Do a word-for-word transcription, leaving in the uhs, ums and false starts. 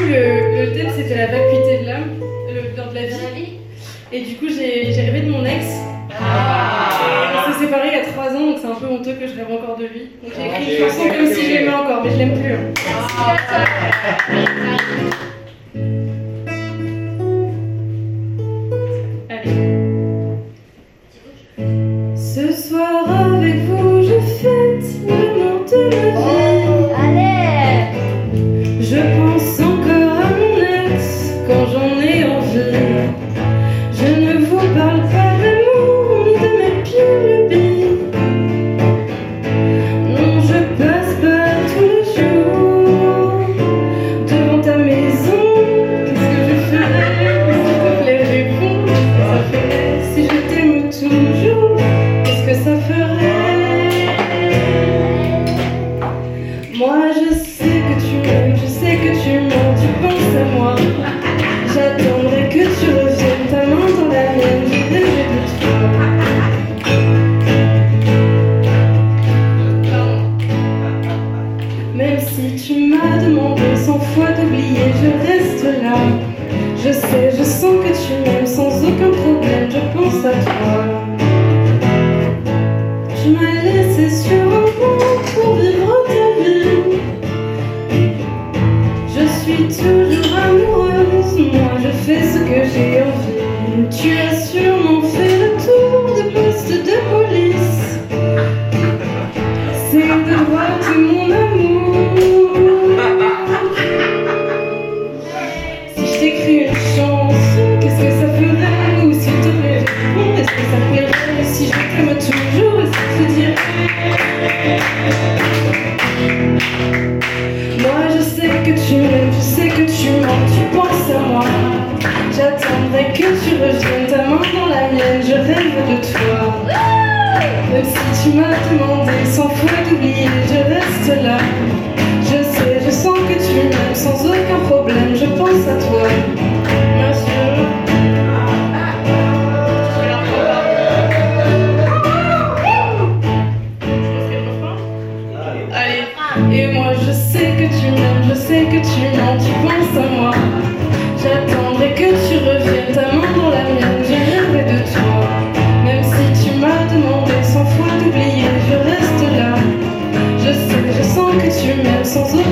le, le thème c'était la vacuité de l'âme, le beurre de la vie. Et du coup, j'ai rêvé de mon ex. Ah. On s'est séparés il y a trois ans, donc c'est un peu honteux que je rêve encore de lui. Donc j'ai écrit une chanson comme si je l'aimais encore, mais je l'aime plus. Hein. Allez. Ce soir avec vous, je fête le monde de ma vie. Allez. Je pense encore à mon ex quand j'en ai envie. Je ne vous parle pas d'amour ni de mes pieds non, je passe pas tous les jours devant ta maison. Qu'est-ce que je ferais? S'il te plaît, réponds. Ça ferait si je t'aime toujours. Qu'est-ce que ça ferait? Moi je sais que tu m'aimes, je sais que tu mens, tu penses à moi. J'attendrai que tu reviennes, ta main dans la mienne, je rêverai de toi. Même si tu m'as demandé cent fois d'oublier, je reste là. Je sais, je sens que tu m'aimes sans aucun problème, je pense à toi. Tu m'as laissé sur un banc pour vivre ta vie. Je suis toujours amoureuse, moi je fais ce que j'ai envie. Tu as sûrement fait le tour des postes de police. C'est de voir tout mon amour. Si je t'écris une chanson, qu'est-ce que ça ferait? Ou s'il te plaît, réponds, est-ce que ça plairait? Si je t'aime toujours, est-ce que tu dirais? Moi je sais que tu m'aimes, je sais que tu mens, tu penses à moi. J'attendrai que tu reviennes, ta main dans la mienne, je rêve de toi. Même si tu m'as demandé cent fois d'oublier, je reste là. Je sais, je sens que tu m'aimes sans aucun problème, je pense à toi. Monsieur. Allez, et moi je sais que tu m'aimes, je sais que tu mens, tu penses à moi. J'attendrai que tu reviennes, ta main dans la mienne, je rêverai de toi. Même si tu m'as demandé cent fois d'oublier, je reste là. Je sais, je sens que tu m'aimes sans aucun